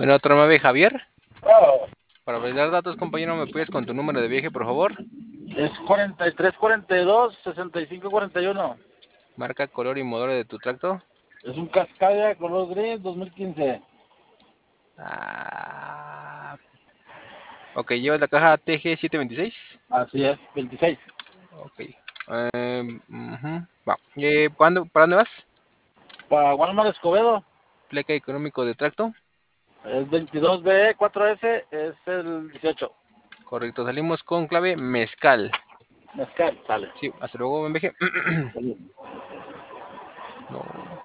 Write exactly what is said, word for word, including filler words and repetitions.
Bueno, otro nueve, Javier. Oh, Para validar datos, compañero, ¿me puedes con tu número de viaje, por favor? es cuarenta y tres cuarenta y dos sesenta y cinco cuarenta y uno. Marca, color y modelo de tu tracto. Es un Cascadia color gris dos mil quince. Ah, ok, llevas la caja T G setecientos veintiséis. Así es, veintiséis. Ok. Eh, ujú, va. Eh, ¿cuándo, ¿Para dónde vas? Para Walmart Escobedo, Pleca económico de tracto. es veintidós B cuatro F, es el dieciocho. Correcto, salimos con clave mezcal. Mezcal, sale. Sí, hasta luego, buen viaje. No.